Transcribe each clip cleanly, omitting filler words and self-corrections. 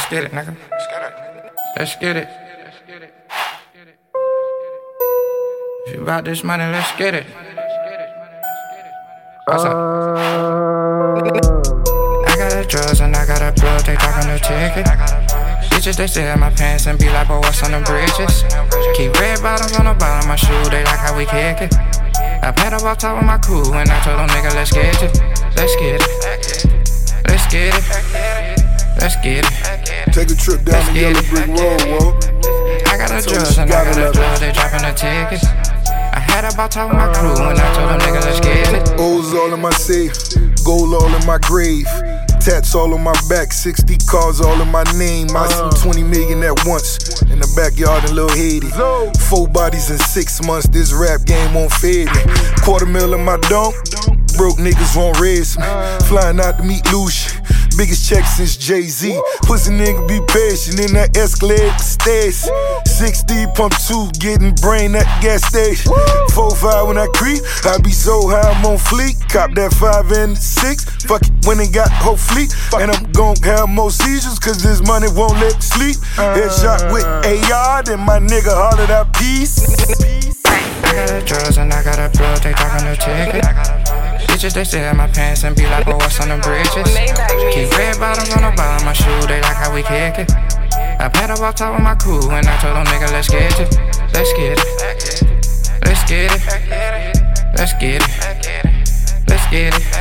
get it, nigga. Let's get it. If you about this money, let's get it. What's up? I got the drugs and I got a plug, they talking the ticket. Bitches, they stare at my pants and be like, boy, what's on the bridges? Keep red bottoms on the bottom of my shoe, they like how we kick it. I paddle off top of my crew and I told them, nigga, let's get it. Let's get it. Let's get it. Let's get it. Take a trip down the yellow brick road, whoa. I got the drugs and I got the plug, they dropping the tickets. I had about top of my crew and I told them, nigga, let's get it. O's all in my safe, gold all in my grave. Tats all on my back, 60 cars all in my name. I seen 20 million at once in the backyard in Lil Haiti. 4 bodies in 6 months, this rap game won't fade me. $250,000 in my dome, broke niggas won't raise me. Flying out to meet Lucia, biggest check since Jay-Z. Pussy nigga be patient in that Escalade stairs. 60 pump 2, getting brain at the gas station. 4-5 when I creep, I be so high I'm on fleek. Cop that 5 and 6, fuck it when it got whole fleet. And I'm gon' have more seizures cause this money won't let me sleep. Headshot with AR, then my nigga hollered out peace. I got the drugs and I got a plug, they talking the ticket. Bitches, they stare at my pants and be like, boy, what's on the bridges? Keep red bottoms on the bottom of my shoe, they like how we kick it. I paddle off top of my crew and I told them, nigga, let's get it. Let's get it. Let's get it. Let's get it. Let's get it.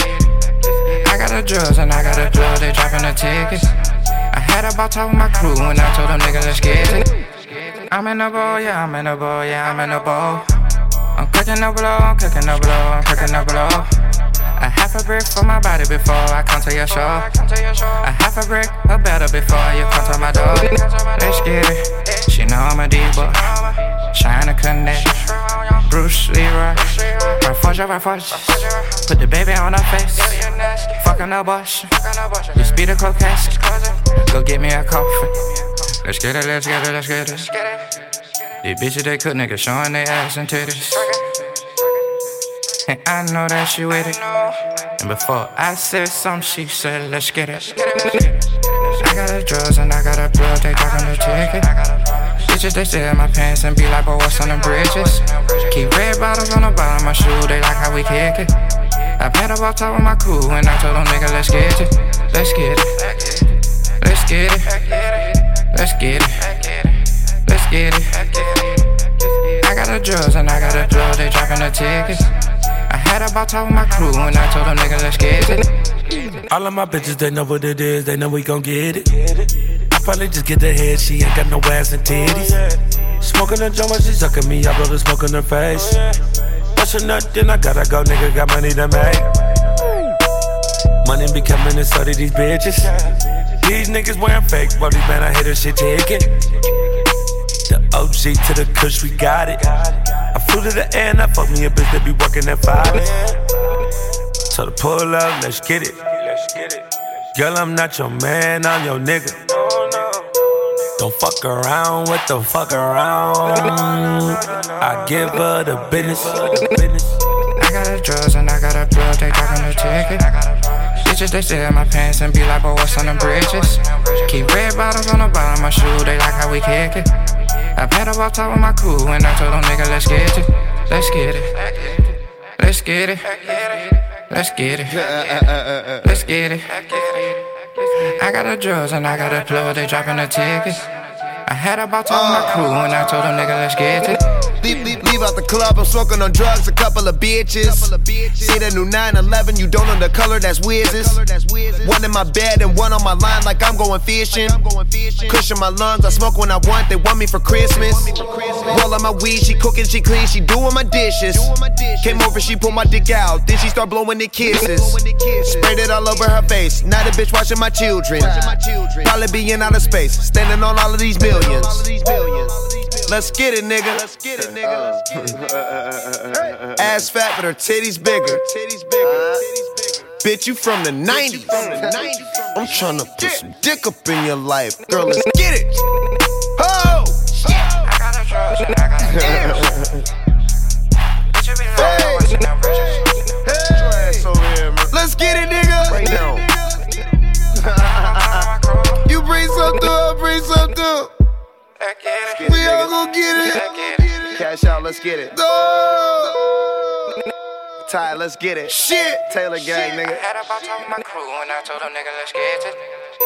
I got the drugs and I got the plug, they dropping the tickets. I had about top of my crew and I told them, nigga, let's get it. I'm in the bowl, yeah, I'm in the bowl, yeah, I'm in the bowl. I'm cooking the blow, I'm cooking the blow, I'm cooking the blow. A half a brick for my body before I come to your show. A half a brick, a better before you come to my door. Let's get it. She know I'm a diva. China Connect. Bruce Leroy. Right forge. Put the baby on her face. Fucking the bush. You speed a cold cast. Go get me a coffee. Let's get it, let's get it, let's get it. These bitches, they cook niggas showing their ass and titties. And I know that she with it. And before I said something, she said, let's get it. I got the drugs and I got a plug, they talking the ticket. Bitches, they stare at my pants and be like, boy, what's on the bridges? Keep red bottoms on the bottom of my shoe, they like how we kick it. I paddle off top of my crew and I told them, nigga, let's get it. Let's get it. Let's get it. Let's get it. Let's get it. I got the drugs and I got the plug, they dropping the tickets. I had about top of my crew and I told them, nigga, let's get it. All of my bitches, they know what it is, they know we gon' get it. I probably just get the head, she ain't got no ass and titties. Smoking the joint while she sucking me, I blow the smoke in her face. Bust a nut, then I gotta go, nigga, got money to make. Money be coming and so do these bitches. These niggas wearing fake, but these man, I hit her shit ticket. The OG to the kush, we got it. I flew to the air and I fucked me a bitch that be working at 5. So to pull up, let's get it. Girl, I'm not your man, I'm your nigga. Don't fuck around with the fuck around. I give her the business. I got the drugs and I got a plug, they talking the ticket. Bitches, they stare at my pants and be like, boy, what's on the bridges? Keep red bottoms on the bottom of my shoe, they like how we kick it. I paddle off top of my crew and I told them, nigga, let's get it. Let's get it. Let's get it. Let's get it. Let's get it. I got the drugs and I got the plug, they dropping the tickets. I had about top of my crew and I told them, nigga, let's get it. Leave out the club, I'm smoking on drugs, a couple of bitches. See the new 911, you don't know the color, that's Wizz's. One in my bed and one on my line like I'm going fishing. Cushion my lungs, I smoke when I want, they want me for Christmas. Roll on my weed, she cooking, she clean, she doing my dishes. Came over, she pulled my dick out, then she start blowing the kisses. Sprayed it all over her face, now the bitch watching my children. Probably be in outer space, standing on all of these millions. Let's get it, nigga. Ass fat, but her titties bigger. Bitch, you from the 90s. I'm tryna put some dick up in your life. Girl, let's get it. Oh! I got the drugs and I got the Let's get it, nigga. You bring some bring something to him. We all gon' get it. Cash out, let's get it. Go. Ty, let's get it. Shit. Taylor gang, nigga. I had a ball talking my crew and I told them, nigga, let's get it.